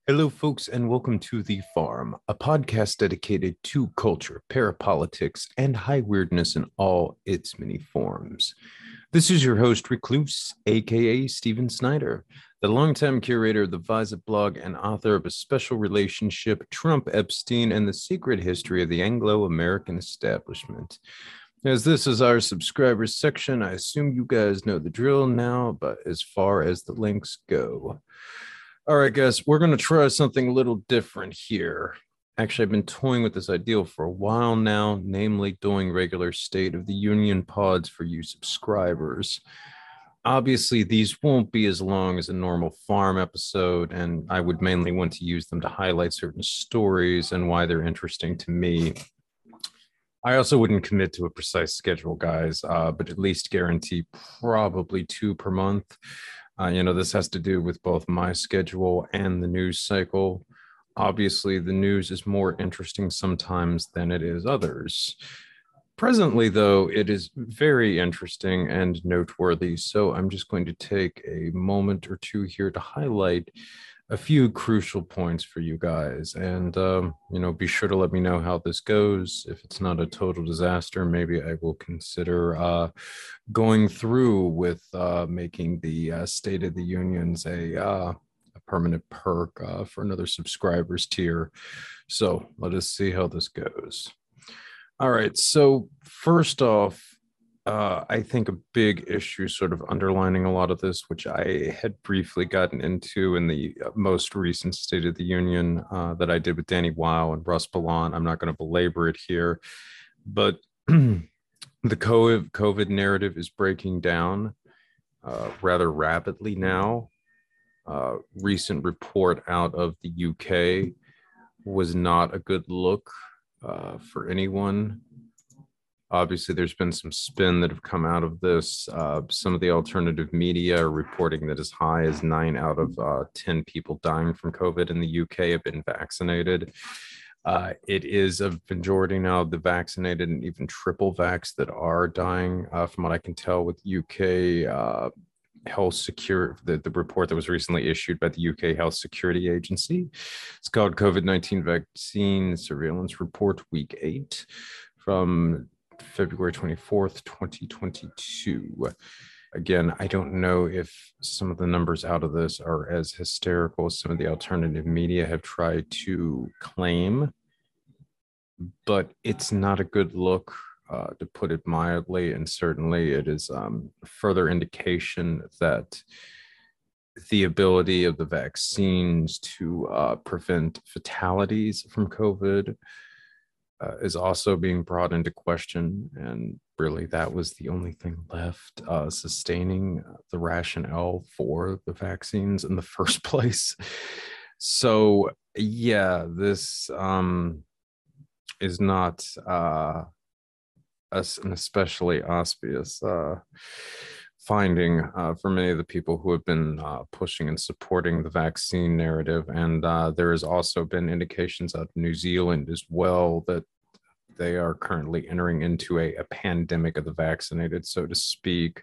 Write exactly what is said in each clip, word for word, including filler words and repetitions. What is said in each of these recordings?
Hello, folks, and welcome to The Farm, a podcast dedicated to culture, parapolitics, and high weirdness in all its many forms. This is your host, Recluse, aka Steven Snyder, the longtime curator of the Vizit blog and author of A Special Relationship, Trump Epstein, and the Secret History of the Anglo-American Establishment. As this is our subscribers section, I assume you guys know the drill now, but as far as the links go. All right, guys, we're going to try something a little different here. Actually, I've been toying with this ideal for a while now, namely doing regular State of the Union pods for you subscribers. Obviously, these won't be as long as a normal farm episode, and I would mainly want to use them to highlight certain stories and why they're interesting to me. I also wouldn't commit to a precise schedule, guys, uh, but at least guarantee probably two per month. Uh, you know, this has to do with both my schedule and the news cycle. Obviously, the news is more interesting sometimes than it is others. Presently, though, it is very interesting and noteworthy. So I'm just going to take a moment or two here to highlight a few crucial points for you guys. And, um, you know, be sure to let me know how this goes. If it's not a total disaster, maybe I will consider uh, going through with uh, making the uh, State of the Unions a, uh, a permanent perk uh, for another subscribers tier. So let us see how this goes. All right. So first off, uh, I think a big issue sort of underlining a lot of this, which I had briefly gotten into in the most recent State of the Union uh, that I did with Danny Weil and Russ Ballant. I'm not going to belabor it here, but the COVID, COVID narrative is breaking down uh, rather rapidly now. Uh, recent report out of the U K was not a good look uh, for anyone. Obviously, there's been some spin that have come out of this. Uh, some of the alternative media are reporting that as high as nine out of uh, ten people dying from COVID in the U K have been vaccinated. Uh, it is a majority now of the vaccinated and even triple vax that are dying, uh, from what I can tell with U K uh, health secure, the, the report that was recently issued by the U K Health Security Agency. It's called COVID nineteen Vaccine Surveillance Report Week eight from February twenty-fourth, twenty twenty-two. Again, I don't know if some of the numbers out of this are as hysterical as some of the alternative media have tried to claim, but it's not a good look, uh, to put it mildly. And certainly it is um, further indication that the ability of the vaccines to uh, prevent fatalities from COVID Uh, is also being brought into question. And really, that was the only thing left uh, sustaining the rationale for the vaccines in the first place. So, yeah, this um, is not uh, an especially auspicious uh, finding uh, for many of the people who have been uh, pushing and supporting the vaccine narrative. And uh, there has also been indications out of New Zealand as well that they are currently entering into a, a pandemic of the vaccinated, so to speak.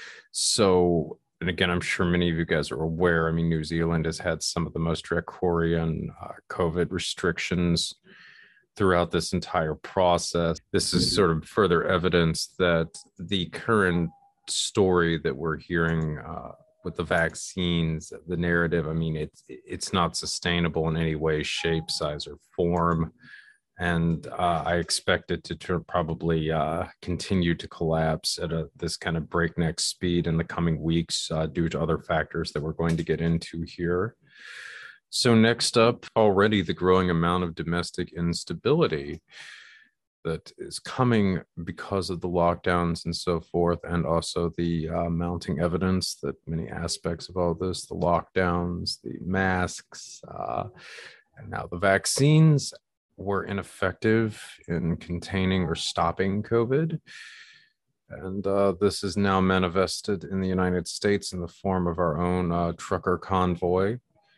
So, and again, I'm sure many of you guys are aware, I mean, New Zealand has had some of the most draconian uh, COVID restrictions throughout this entire process. This is sort of further evidence that the current story that we're hearing uh, with the vaccines, the narrative, I mean, it's it's not sustainable in any way, shape, size, or form. And uh, I expect it to ter- probably uh, continue to collapse at a, this kind of breakneck speed in the coming weeks uh, due to other factors that we're going to get into here. So next up, already the growing amount of domestic instability that is coming because of the lockdowns and so forth, and also the uh, mounting evidence that many aspects of all this, the lockdowns, the masks, uh, and now the vaccines, were ineffective in containing or stopping COVID. And uh, this is now manifested in the United States in the form of our own uh, trucker convoy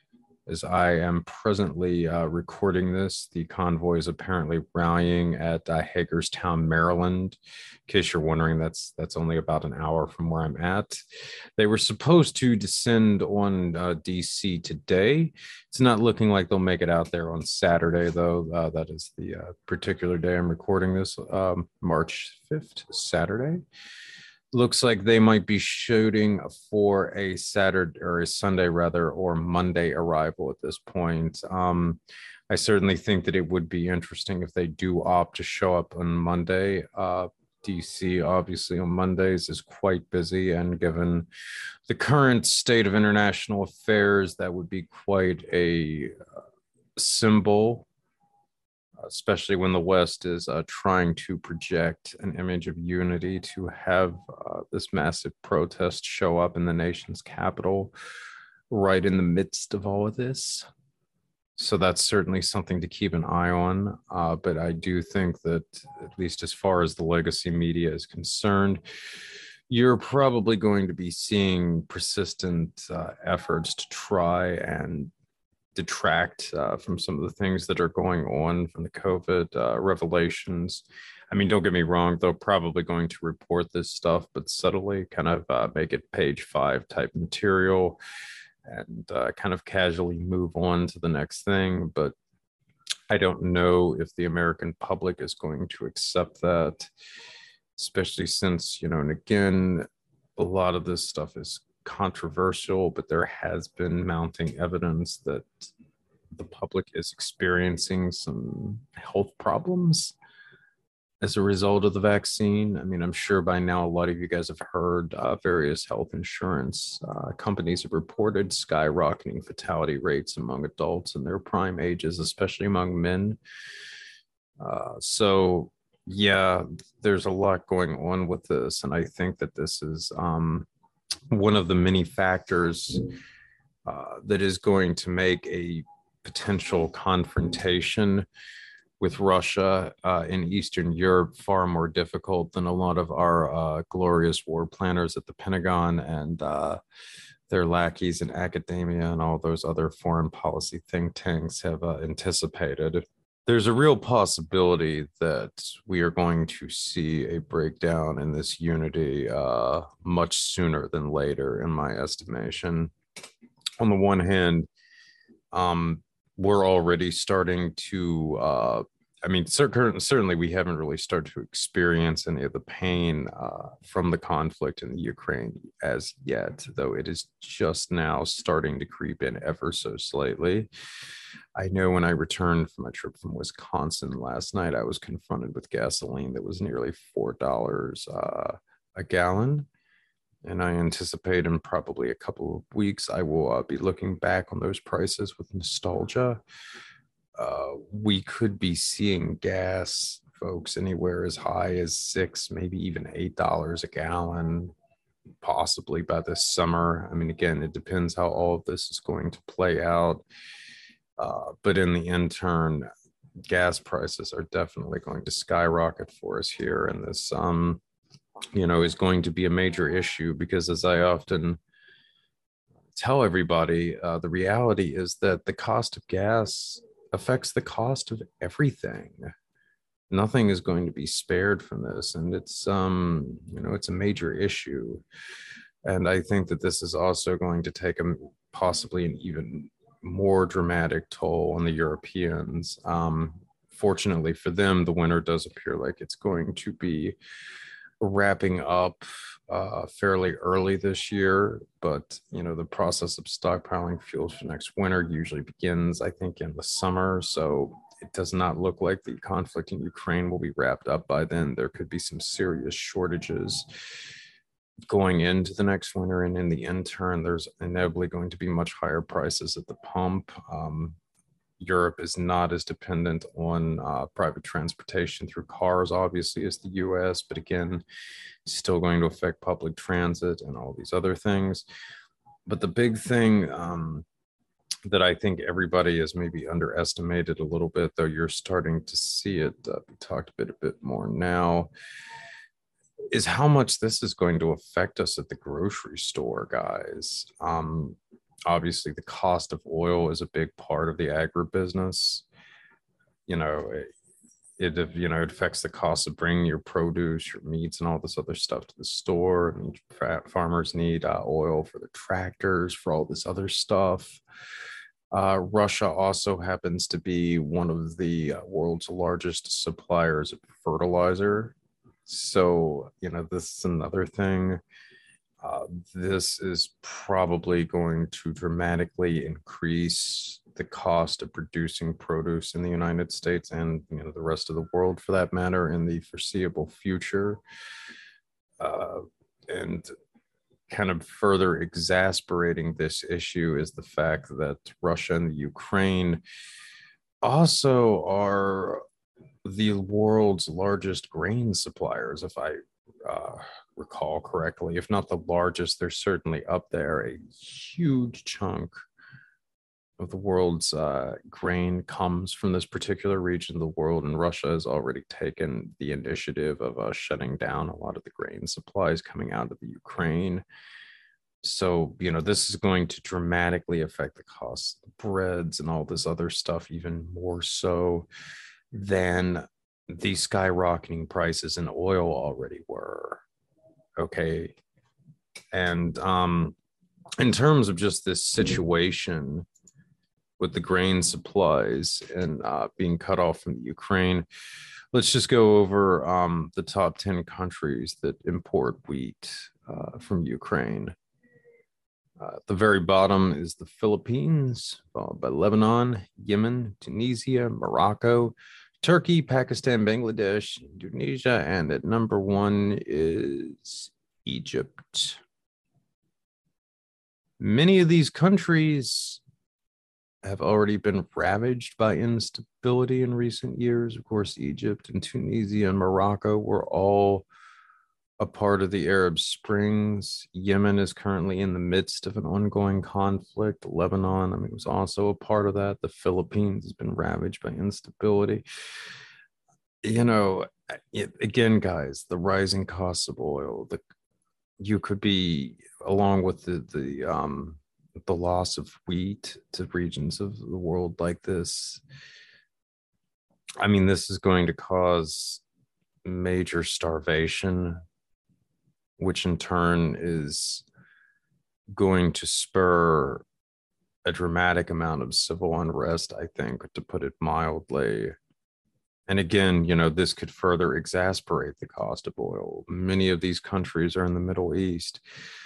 As I am presently uh, recording this, the convoy is apparently rallying at uh, Hagerstown, Maryland. In case you're wondering, that's that's only about an hour from where I'm at. They were supposed to descend on uh, D C today. It's not looking like they'll make it out there on Saturday, though. Uh, that is the uh, particular day I'm recording this, um, March fifth, Saturday. Looks like they might be shooting for a Saturday or a Sunday rather, or Monday arrival at this point. Um, I certainly think that it would be interesting if they do opt to show up on Monday. Uh, D C obviously on Mondays is quite busy, and given the current state of international affairs, that would be quite a uh, symbol, especially when the West is uh, trying to project an image of unity, to have uh, this massive protest show up in the nation's capital right in the midst of all of this. So that's certainly something to keep an eye on. Uh, but I do think that, at least as far as the legacy media is concerned, you're probably going to be seeing persistent uh, efforts to try and detract uh, from some of the things that are going on from the COVID uh, revelations. I mean, don't get me wrong, they're probably going to report this stuff, but subtly kind of uh, make it page five type material and uh, kind of casually move on to the next thing. But I don't know if the American public is going to accept that, especially since, you know, and again, a lot of this stuff is controversial, but there has been mounting evidence that the public is experiencing some health problems as a result of the vaccine. I mean, I'm sure by now a lot of you guys have heard uh, various health insurance uh, companies have reported skyrocketing fatality rates among adults in their prime ages, especially among men. Uh, so yeah, there's a lot going on with this, and I think that this is um, one of the many factors uh, that is going to make a potential confrontation with Russia uh, in Eastern Europe far more difficult than a lot of our uh, glorious war planners at the Pentagon and uh, their lackeys in academia and all those other foreign policy think tanks have uh, anticipated. There's a real possibility that we are going to see a breakdown in this unity uh, much sooner than later, in my estimation. On the one hand, um, we're already starting to, uh, I mean, certainly we haven't really started to experience any of the pain uh, from the conflict in the Ukraine as yet, though it is just now starting to creep in ever so slightly. I know when I returned from my trip from Wisconsin last night, I was confronted with gasoline that was nearly four dollars uh, a gallon. And I anticipate in probably a couple of weeks, I will uh, be looking back on those prices with nostalgia. Uh, we could be seeing gas, folks, anywhere as high as six, maybe even eight dollars a gallon, possibly by this summer. I mean, again, it depends how all of this is going to play out. Uh, but in the intern, gas prices are definitely going to skyrocket for us here, and this um you know, is going to be a major issue because, as I often tell everybody, uh, the reality is that the cost of gas affects the cost of everything. Nothing is going to be spared from this, and it's um, you know, it's a major issue. And I think that this is also going to take a possibly an even more dramatic toll on the Europeans. Um, fortunately for them, the winter does appear like it's going to be wrapping up uh, fairly early this year, but you know, the process of stockpiling fuels for next winter usually begins, I think, in the summer. So it does not look like the conflict in Ukraine will be wrapped up by then. There could be some serious shortages going into the next winter, and in the intern, there's inevitably going to be much higher prices at the pump. Um, Europe is not as dependent on uh, private transportation through cars, obviously, as the U S, but again, still going to affect public transit and all these other things. But the big thing um, that I think everybody has maybe underestimated a little bit, though you're starting to see it uh, be talked a bit, a bit more now, is how much this is going to affect us at the grocery store, guys. Um, obviously, the cost of oil is a big part of the agribusiness. You know, it, it you know it affects the cost of bringing your produce, your meats, and all this other stuff to the store. I mean, farmers need uh, oil for the tractors, for all this other stuff. Uh, Russia also happens to be one of the uh, world's largest suppliers of fertilizer. So, you know, this is another thing. Uh, this is probably going to dramatically increase the cost of producing produce in the United States and, you know, the rest of the world for that matter in the foreseeable future. Uh, and kind of further exasperating this issue is the fact that Russia and the Ukraine also are the world's largest grain suppliers, if I uh, recall correctly. If not the largest, they're certainly up there. A huge chunk of the world's uh, grain comes from this particular region of the world, and Russia has already taken the initiative of uh, shutting down a lot of the grain supplies coming out of the Ukraine. So, you know, this is going to dramatically affect the cost of breads and all this other stuff, even more so than the skyrocketing prices in oil already were. Okay. And um, in terms of just this situation with the grain supplies and uh, being cut off from the Ukraine, let's just go over um, the top ten countries that import wheat uh, from Ukraine. Uh, at the very bottom is the Philippines, followed by Lebanon, Yemen, Tunisia, Morocco, Turkey, Pakistan, Bangladesh, Indonesia, and at number one is Egypt. Many of these countries have already been ravaged by instability in recent years. Of course, Egypt and Tunisia and Morocco were all a part of the Arab Springs. Yemen is currently in the midst of an ongoing conflict. Lebanon, I mean, was also a part of that. The Philippines has been ravaged by instability. You know, it, again, guys, the rising costs of oil, the you could be, along with the the um the loss of wheat to regions of the world like this. I mean, this is going to cause major starvation, which in turn is going to spur a dramatic amount of civil unrest, I think, to put it mildly. And again, you know, this could further exasperate the cost of oil. Many of these countries are in the Middle East.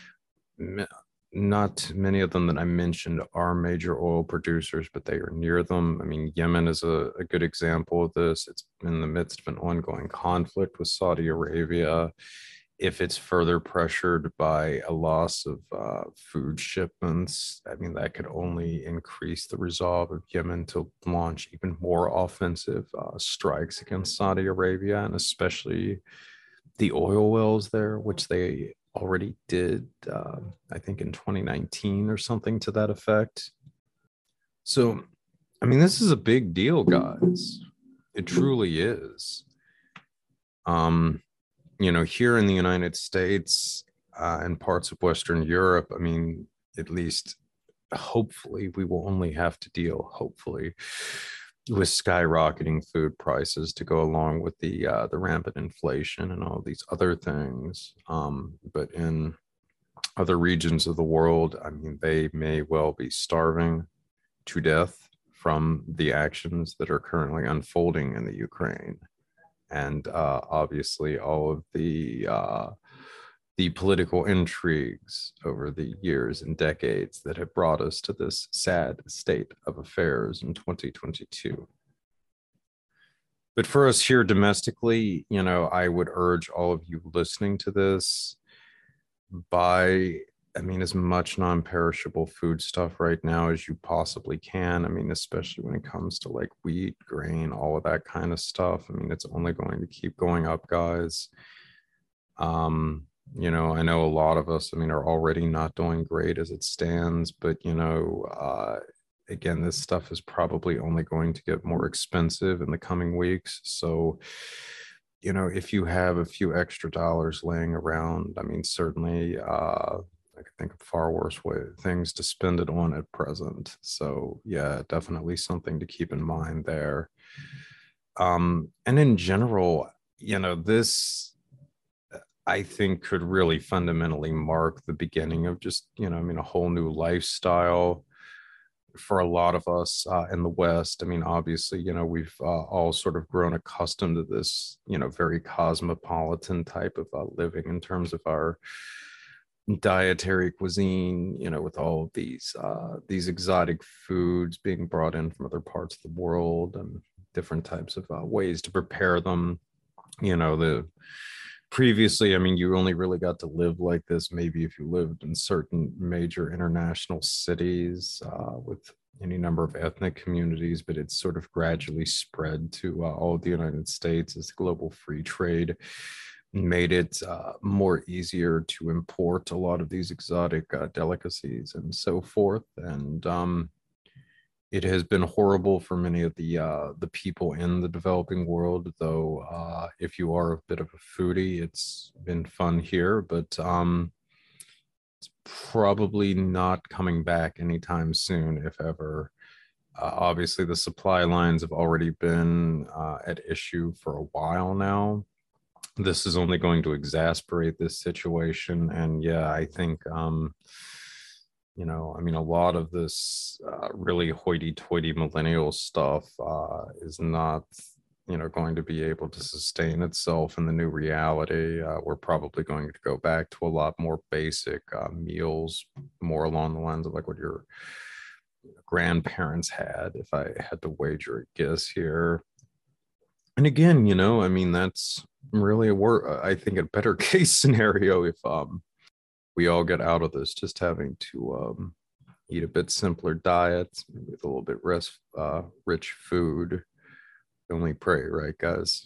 Not many of them that I mentioned are major oil producers, but they are near them. I mean, Yemen is a, a good example of this. It's in the midst of an ongoing conflict with Saudi Arabia. If it's further pressured by a loss of uh, food shipments, I mean, that could only increase the resolve of Yemen to launch even more offensive uh, strikes against Saudi Arabia, and especially the oil wells there, which they already did, uh, I think in twenty nineteen or something to that effect. So, I mean, this is a big deal, guys. It truly is. Um, you know, here in the United States uh, and parts of Western Europe, I mean, at least hopefully we will only have to deal, hopefully, with skyrocketing food prices to go along with the uh, the rampant inflation and all these other things. Um, but in other regions of the world, I mean, they may well be starving to death from the actions that are currently unfolding in the Ukraine. And uh, obviously, all of the uh, the political intrigues over the years and decades that have brought us to this sad state of affairs in twenty twenty-two. But for us here domestically, you know, I would urge all of you listening to this, buy, I mean, as much non-perishable food stuff right now as you possibly can. I mean, especially when it comes to like wheat, grain, all of that kind of stuff. I mean, it's only going to keep going up, guys. Um, you know, I know a lot of us, I mean, are already not doing great as it stands, but, you know, uh, again, this stuff is probably only going to get more expensive in the coming weeks. So, you know, if you have a few extra dollars laying around, I mean, certainly, uh, I could think of far worse way things to spend it on at present. So yeah, definitely something to keep in mind there. Um, and in general, you know, this I think could really fundamentally mark the beginning of just, you know, I mean, a whole new lifestyle for a lot of us uh, in the West. I mean, obviously, you know, we've uh, all sort of grown accustomed to this, you know, very cosmopolitan type of uh, living in terms of our dietary cuisine, you know, with all of these uh, these exotic foods being brought in from other parts of the world and different types of uh, ways to prepare them. You know, the previously, I mean, you only really got to live like this maybe if you lived in certain major international cities uh, with any number of ethnic communities, but it's sort of gradually spread to uh, all of the United States as global free trade made it uh, more easier to import a lot of these exotic uh, delicacies and so forth. And um, it has been horrible for many of the uh, the people in the developing world, though. Uh, if you are a bit of a foodie, it's been fun here, but um, it's probably not coming back anytime soon, if ever. Uh, obviously, the supply lines have already been uh, at issue for a while now. This is only going to exasperate this situation, and yeah, I think. Um, you know, I mean, a lot of this uh, really hoity-toity millennial stuff uh, is not, you know, going to be able to sustain itself in the new reality. Uh, we're probably going to go back to a lot more basic uh, meals, more along the lines of like what your grandparents had, if I had to wager a guess here. And again, you know, I mean, that's really a work, I think, a better case scenario if um we all get out of this just having to um, eat a bit simpler diets with a little bit less uh, rich food. Only pray, right, guys?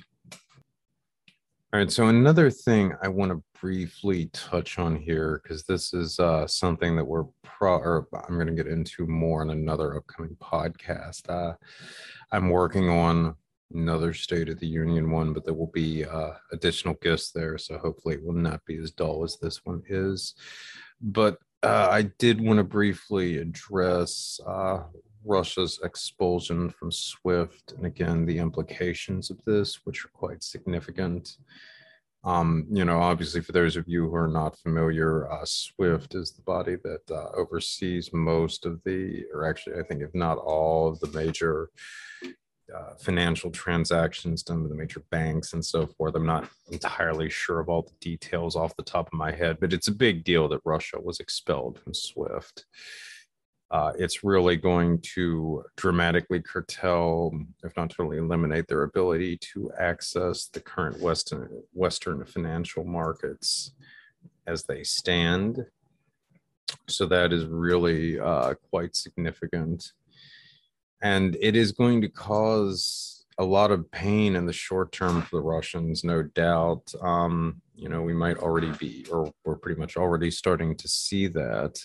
All right. So another thing I want to briefly touch on here, because this is uh, something that we're pro, or I'm going to get into more in another upcoming podcast. Uh, I'm working on another State of the Union one, but there will be uh, additional guests there, so hopefully it will not be as dull as this one is. But uh, I did want to briefly address uh, Russia's expulsion from SWIFT, and again, the implications of this, which are quite significant. Um, you know, obviously, for those of you who are not familiar, uh, SWIFT is the body that uh, oversees most of the, or actually, I think, if not all of the major uh, financial transactions done with the major banks and so forth. I'm not entirely sure of all the details off the top of my head, but it's a big deal that Russia was expelled from SWIFT. Uh, it's really going to dramatically curtail, if not totally eliminate, their ability to access the current Western, Western financial markets as they stand. So that is really uh, quite significant. And it is going to cause a lot of pain in the short term for the Russians, no doubt. Um, you know, we might already be, or we're pretty much already starting to see that.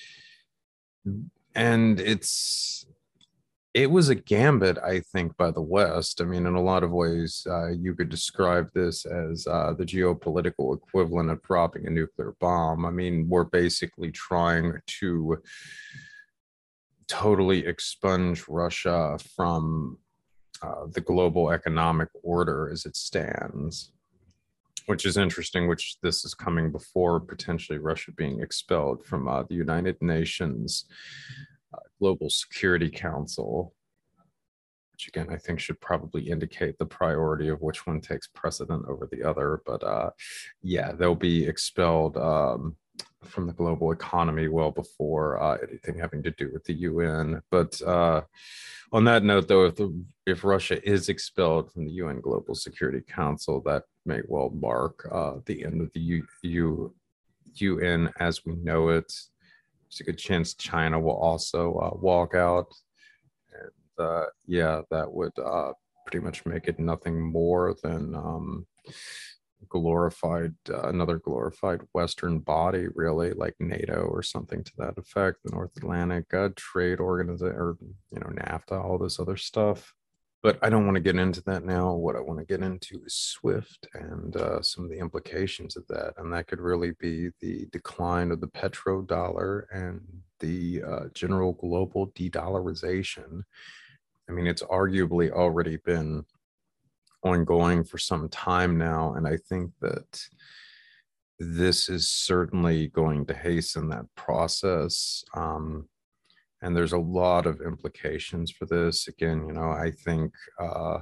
And it's, it was a gambit, I think, by the West. I mean, in a lot of ways, uh, you could describe this as uh, the geopolitical equivalent of dropping a nuclear bomb. I mean, we're basically trying to totally expunge Russia from uh, the global economic order as it stands, which is interesting, which this is coming before potentially Russia being expelled from uh, the United Nations uh, Global Security Council, which again, I think should probably indicate the priority of which one takes precedent over the other. But uh, yeah, they'll be expelled um, from the global economy well before uh, anything having to do with the U N. But uh, on that note, though, if, the, if Russia is expelled from the U N Global Security Council, that may well mark uh, the end of the U, U, U N as we know it. There's a good chance China will also uh, walk out. And uh, yeah, that would uh, pretty much make it nothing more than um, glorified, uh, another glorified Western body, really, like NATO or something to that effect, the North Atlantic uh, Trade Organization, or, you know, NAFTA, all this other stuff. But I don't want to get into that now. What I want to get into is SWIFT and uh, some of the implications of that. And that could really be the decline of the petrodollar and the uh, general global de-dollarization. I mean, it's arguably already been ongoing for some time now. And I think that this is certainly going to hasten that process. Um, and there's a lot of implications for this. Again, you know, I think uh,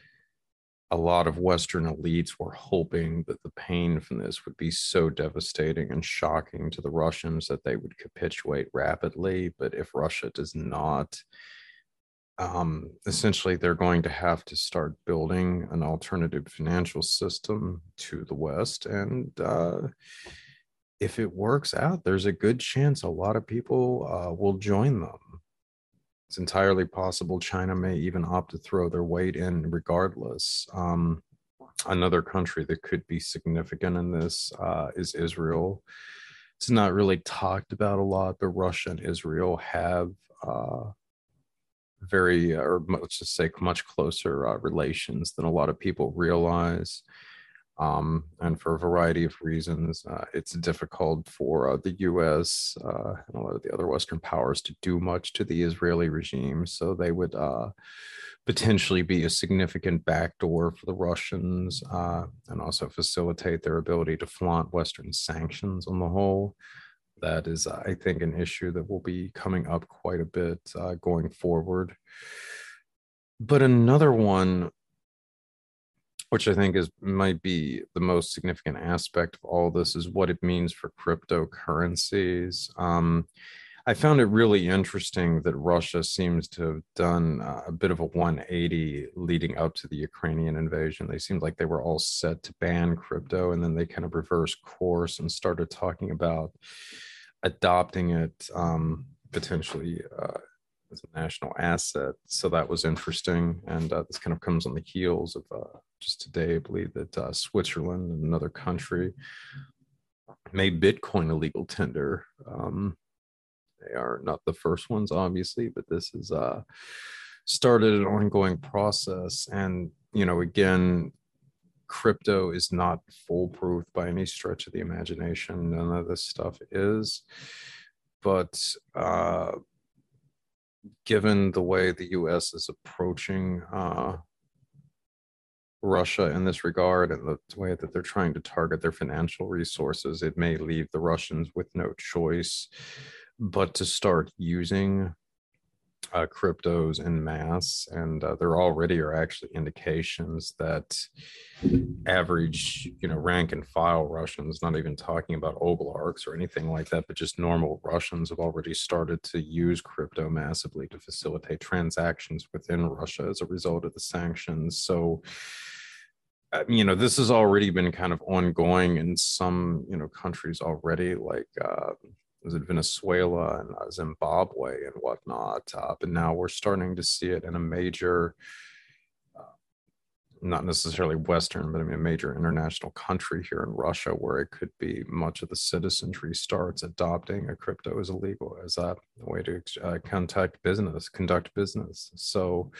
a lot of Western elites were hoping that the pain from this would be so devastating and shocking to the Russians that they would capitulate rapidly. But if Russia does not, um, essentially they're going to have to start building an alternative financial system to the West. And uh, if it works out, there's a good chance a lot of people uh, will join them. It's entirely possible China may even opt to throw their weight in regardless. Um, another country that could be significant in this uh, is Israel. It's not really talked about a lot, but Russia and Israel have uh, very, or let's just say, much closer uh, relations than a lot of people realize. Um, and for a variety of reasons, uh, it's difficult for uh, the U S uh, and a lot of the other Western powers to do much to the Israeli regime. So they would uh, potentially be a significant backdoor for the Russians uh, and also facilitate their ability to flaunt Western sanctions on the whole. That is, I think, an issue that will be coming up quite a bit uh, going forward. But another one, which I think is might be the most significant aspect of all this, is what it means for cryptocurrencies. Um, I found it really interesting that Russia seems to have done uh, a bit of a one eighty leading up to the Ukrainian invasion. They seemed like they were all set to ban crypto, and then they kind of reversed course and started talking about adopting it um, potentially uh, as a national asset. So that was interesting. And uh, this kind of comes on the heels of uh, just today, I believe that uh, Switzerland, another country, made Bitcoin a legal tender. Um, they are not the first ones, obviously, but this has uh, started an ongoing process. And, you know, again, crypto is not foolproof by any stretch of the imagination. None of this stuff is. But uh, given the way the U S is approaching uh, Russia in this regard and the way that they're trying to target their financial resources, it may leave the Russians with no choice but to start using uh, cryptos en masse. And uh, there already are actually indications that average, you know, rank and file Russians, not even talking about oligarchs or anything like that, but just normal Russians, have already started to use crypto massively to facilitate transactions within Russia as a result of the sanctions. So, you know, this has already been kind of ongoing in some, you know, countries already, like uh, was it Venezuela and uh, Zimbabwe and whatnot. Uh, but now we're starting to see it in a major, uh, not necessarily Western, but I mean a major international country here in Russia, where it could be much of the citizenry starts adopting a crypto as illegal as a way to uh, conduct business, conduct business. So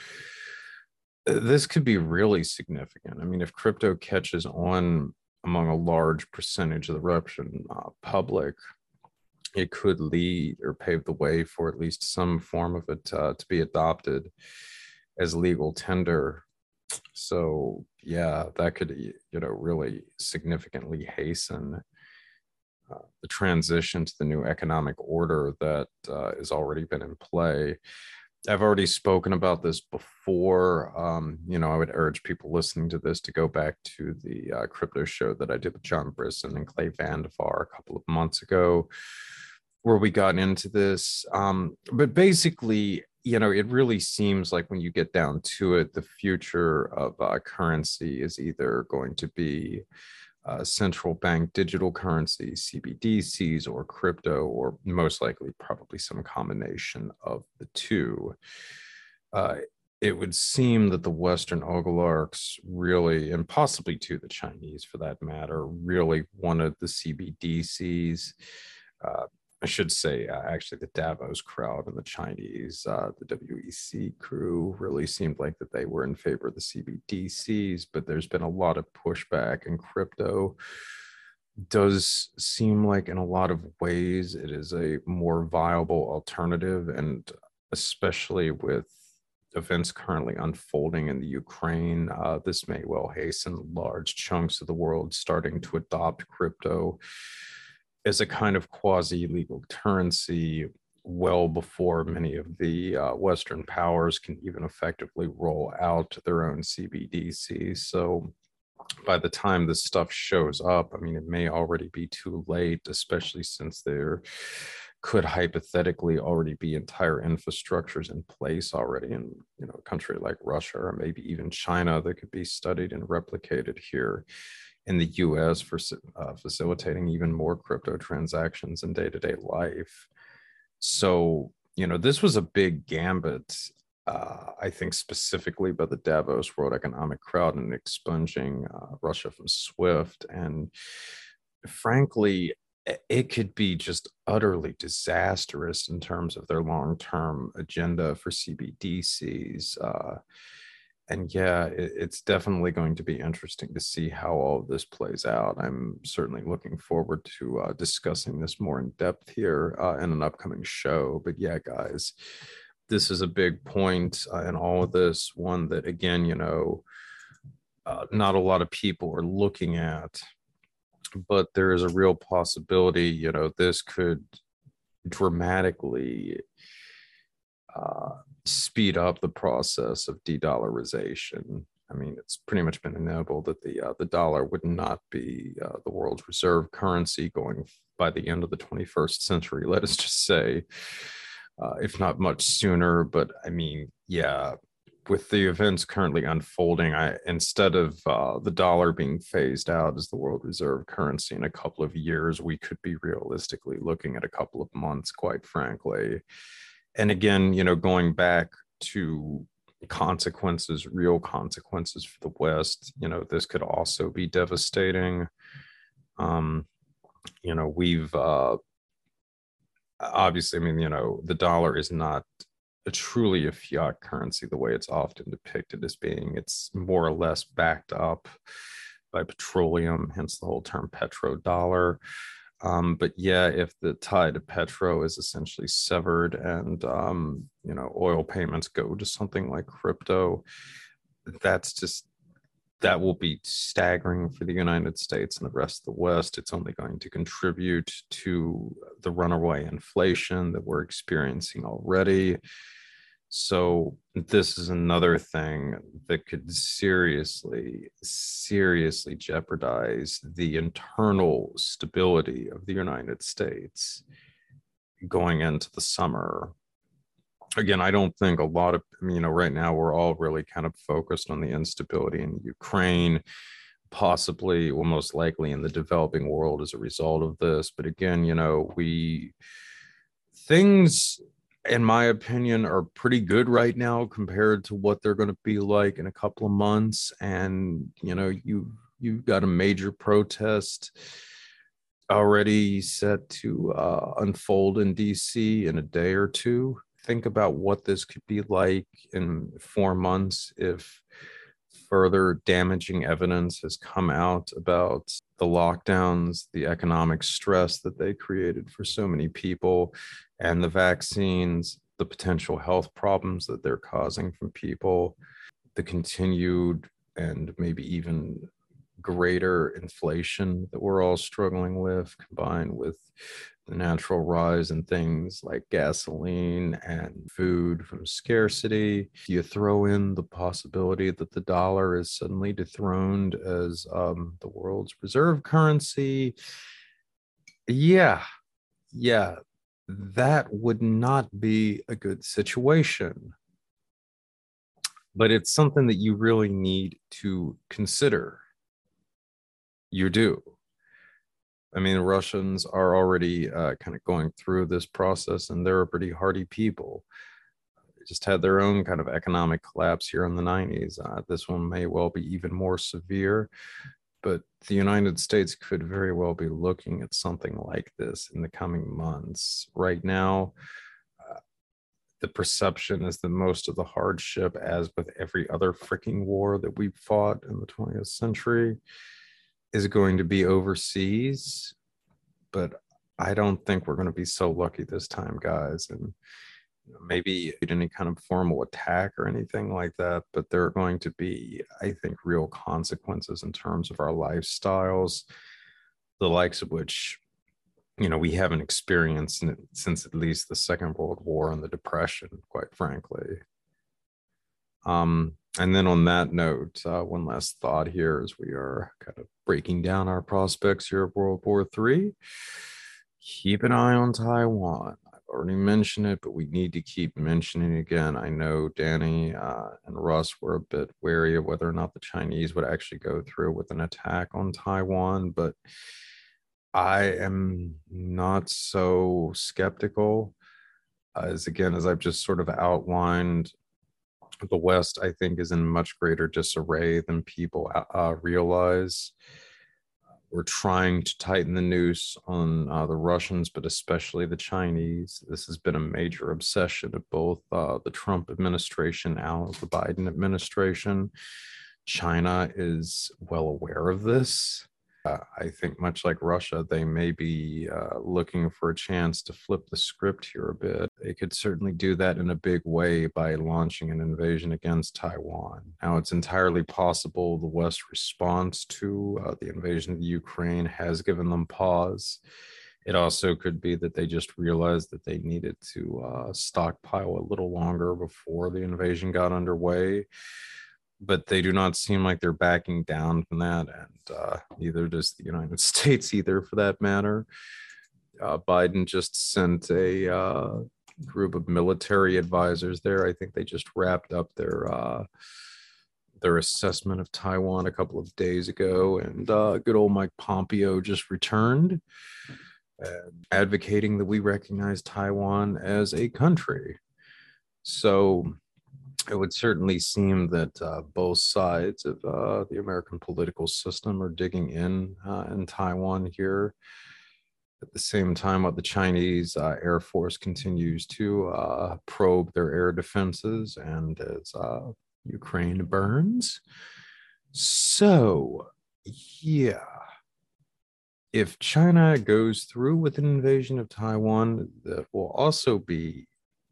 this could be really significant. I mean, if crypto catches on among a large percentage of the Russian uh, public, it could lead or pave the way for at least some form of it uh, to be adopted as legal tender. So yeah, that could, you know, really significantly hasten uh, the transition to the new economic order that uh, has already been in play. I've already spoken about this before. Um, you know, I would urge people listening to this to go back to the uh, crypto show that I did with John Brisson and Clay Vandevar a couple of months ago, where we got into this. Um, but basically, you know, it really seems like when you get down to it, the future of uh, currency is either going to be uh, central bank digital currency, C B D Cs, or crypto, or most likely probably some combination of the two. Uh, it would seem that the Western oligarchs really, and possibly too the Chinese for that matter, really wanted the C B D Cs. Uh, I should say, uh, actually, the Davos crowd and the Chinese, uh, the W E C crew really seemed like that they were in favor of the C B D Cs, but there's been a lot of pushback, and crypto does seem like in a lot of ways it is a more viable alternative, and especially with events currently unfolding in the Ukraine, uh, this may well hasten large chunks of the world starting to adopt crypto as a kind of quasi-legal currency well before many of the uh, Western powers can even effectively roll out their own C B D C. So by the time this stuff shows up, I mean, it may already be too late, especially since there could hypothetically already be entire infrastructures in place already in, you know, a country like Russia or maybe even China that could be studied and replicated here in the U S for uh, facilitating even more crypto transactions in day-to-day life. So, you know, this was a big gambit, uh, I think specifically by the Davos World Economic Crowd in expunging uh, Russia from SWIFT. And frankly, it could be just utterly disastrous in terms of their long-term agenda for C B D Cs. Uh, and yeah, it, it's definitely going to be interesting to see how all of this plays out. I'm certainly looking forward to uh, discussing this more in depth here uh, in an upcoming show. But yeah, guys, this is a big point uh, in all of this. One that, again, you know, uh, not a lot of people are looking at, but there is a real possibility, you know, this could dramatically uh, speed up the process of de-dollarization. I mean, it's pretty much been inevitable that the uh, the dollar would not be uh, the world's reserve currency going by the end of the twenty-first century. Let us just say, uh, if not much sooner. But I mean, yeah, with the events currently unfolding, I instead of uh, the dollar being phased out as the world reserve currency in a couple of years, we could be realistically looking at a couple of months, quite frankly. And again, you know, going back to consequences, real consequences for the West, you know, this could also be devastating. Um, you know, we've uh, obviously, I mean, you know, the dollar is not a truly a fiat currency the way it's often depicted as being. It's more or less backed up by petroleum, hence the whole term petrodollar. Um, but yeah, if the tie to petro is essentially severed and, um, you know, oil payments go to something like crypto, that's just, that will be staggering for the United States and the rest of the West. It's only going to contribute to the runaway inflation that we're experiencing already. So this is another thing that could seriously, seriously jeopardize the internal stability of the United States going into the summer. Again, I don't think a lot of, you know, right now we're all really kind of focused on the instability in Ukraine, possibly, well, most likely in the developing world as a result of this. But again, you know, we, things, in my opinion, are pretty good right now compared to what they're going to be like in a couple of months. And, you know, you, you've got a major protest already set to uh, unfold in D C in a day or two. Think about what this could be like in four months if further damaging evidence has come out about the lockdowns, the economic stress that they created for so many people, and the vaccines, the potential health problems that they're causing from people, the continued and maybe even greater inflation that we're all struggling with, combined with the natural rise in things like gasoline and food from scarcity. You throw in the possibility that the dollar is suddenly dethroned as um, the world's reserve currency. Yeah, yeah, that would not be a good situation. But it's something that you really need to consider. You do. I mean, the Russians are already uh, kind of going through this process, and they're a pretty hardy people. They just had their own kind of economic collapse here in the nineties. Uh, this one may well be even more severe. but the United States could very well be looking at something like this in the coming months. Right now, uh, the perception is that most of the hardship, as with every other freaking war that we've fought in the twentieth century, is going to be overseas. But I don't think we're going to be so lucky this time, guys. And maybe any kind of formal attack or anything like that, but there are going to be, I think, real consequences in terms of our lifestyles, the likes of which, you know, we haven't experienced since at least the Second World War and the Depression, quite frankly. Um, and then on that note, uh, one last thought here as we are kind of breaking down our prospects here of World War Three. Keep an eye on Taiwan. Already mentioned it, but we need to keep mentioning it again. I know Danny uh, and Russ were a bit wary of whether or not the Chinese would actually go through with an attack on Taiwan, but I am not so skeptical. As again, as I've just sort of outlined, the West, I think, is in much greater disarray than people uh, realize. We're trying to tighten the noose on uh, the Russians, but especially the Chinese. This has been a major obsession of both uh, the Trump administration and the Biden administration. China is well aware of this. Uh, I think much like Russia, they may be uh, looking for a chance to flip the script here a bit. They could certainly do that in a big way by launching an invasion against Taiwan. Now, it's entirely possible the West's response to uh, the invasion of the Ukraine has given them pause. It also could be that they just realized that they needed to uh, stockpile a little longer before the invasion got underway. But they do not seem like they're backing down from that, and uh, neither does the United States either, for that matter. Uh, Biden just sent a uh, group of military advisors there. I think they just wrapped up their uh, their assessment of Taiwan a couple of days ago, and uh, good old Mike Pompeo just returned, uh, advocating that we recognize Taiwan as a country. So it would certainly seem that uh, both sides of uh, the American political system are digging in uh, in Taiwan here. At the same time, what the Chinese uh, Air Force continues to uh, probe their air defenses, and as uh, Ukraine burns. So, yeah. If China goes through with an invasion of Taiwan, that will also be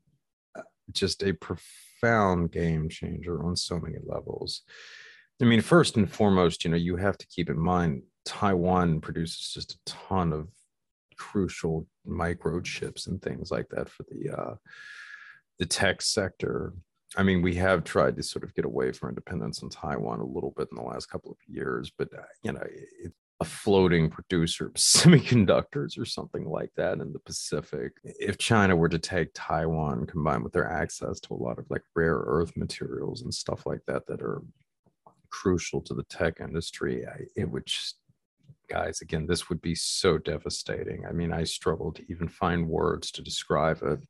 just a profound game changer on so many levels. I mean, first and foremost, you know, you have to keep in mind Taiwan produces just a ton of crucial microchips and things like that for the uh, the tech sector. I mean, we have tried to sort of get away from independence in Taiwan a little bit in the last couple of years, but uh, you know, it, a floating producer of semiconductors or something like that in the Pacific. If China were to take Taiwan combined with their access to a lot of like rare earth materials and stuff like that that are crucial to the tech industry, I, it would just, guys, again, this would be so devastating. I mean, I struggle to even find words to describe it.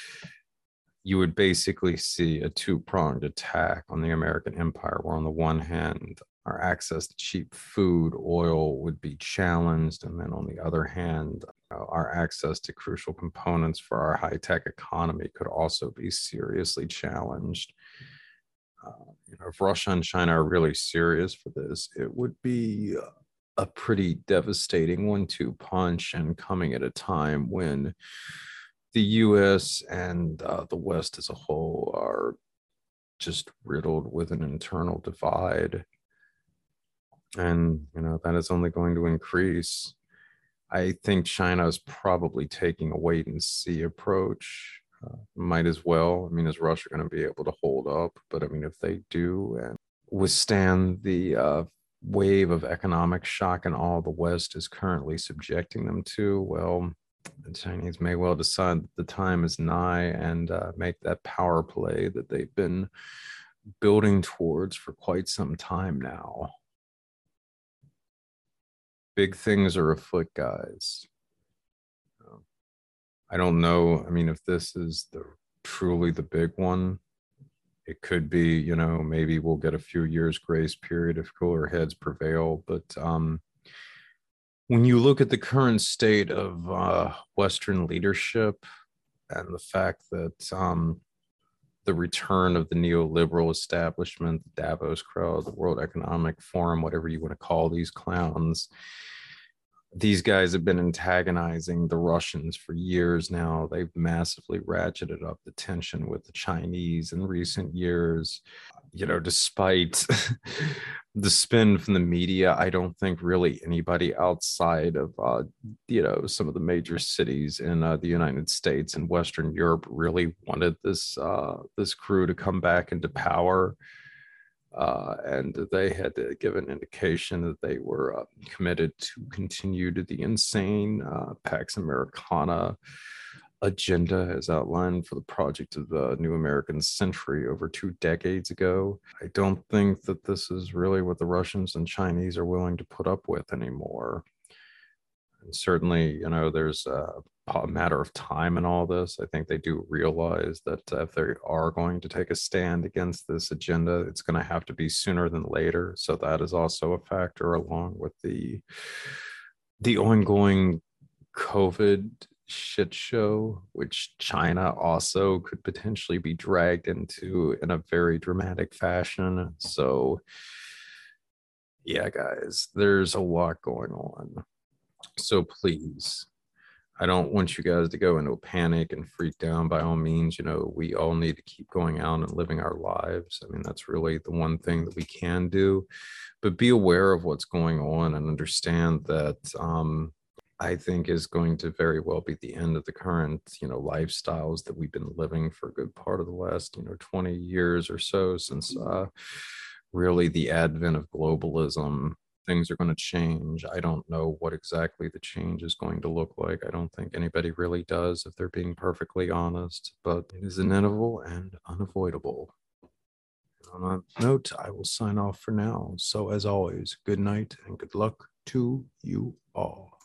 You would basically see a two-pronged attack on the American empire, where on the one hand, our access to cheap food, oil would be challenged. And then on the other hand, uh, our access to crucial components for our high-tech economy could also be seriously challenged. Uh, you know, if Russia and China are really serious for this, it would be a pretty devastating one-two punch, and coming at a time when the U S and uh, the West as a whole are just riddled with an internal divide. And, you know, that is only going to increase. I think China is probably taking a wait and see approach. Uh, might as well. I mean, is Russia going to be able to hold up? But I mean, if they do and withstand the uh, wave of economic shock and all the West is currently subjecting them to, well, the Chinese may well decide that the time is nigh and uh, make that power play that they've been building towards for quite some time now. Big things are afoot, guys. I don't know. I mean, if this is the truly the big one, It could be, you know, maybe we'll get a few years grace period if cooler heads prevail. But um, when you look at the current state of uh, Western leadership and the fact that um, the return of the neoliberal establishment, the Davos crowd, the World Economic Forum, whatever you want to call these clowns, these guys have been antagonizing the Russians for years now. They've massively ratcheted up the tension with the Chinese in recent years. You know, despite the spin from the media, I don't think really anybody outside of, uh, you know, some of the major cities in uh, the United States and Western Europe really wanted this uh, this crew to come back into power. Uh, and they had to give an indication that they were uh, committed to continue to the insane uh, Pax Americana agenda as outlined for the project of the New American Century over two decades ago. I don't think that this is really what the Russians and Chinese are willing to put up with anymore. And certainly, you know, there's a, a matter of time in all this. I think they do realize that uh, if they are going to take a stand against this agenda, it's going to have to be sooner than later. So that is also a factor, along with the the ongoing COVID shit show, which China also could potentially be dragged into in a very dramatic fashion. So, yeah, guys, there's a lot going on. So please, I don't want you guys to go into a panic and freak down. By all means, you know, we all need to keep going out and living our lives. I mean, that's really the one thing that we can do. But be aware of what's going on and understand that um, I think is going to very well be the end of the current, you know, lifestyles that we've been living for a good part of the last, you know, twenty years or so, since uh, really the advent of globalism. Things are going to change. I don't know what exactly the change is going to look like. I don't think anybody really does, if they're being perfectly honest, but it is inevitable and unavoidable. On that note, I will sign off for now. So, as always, good night and good luck to you all.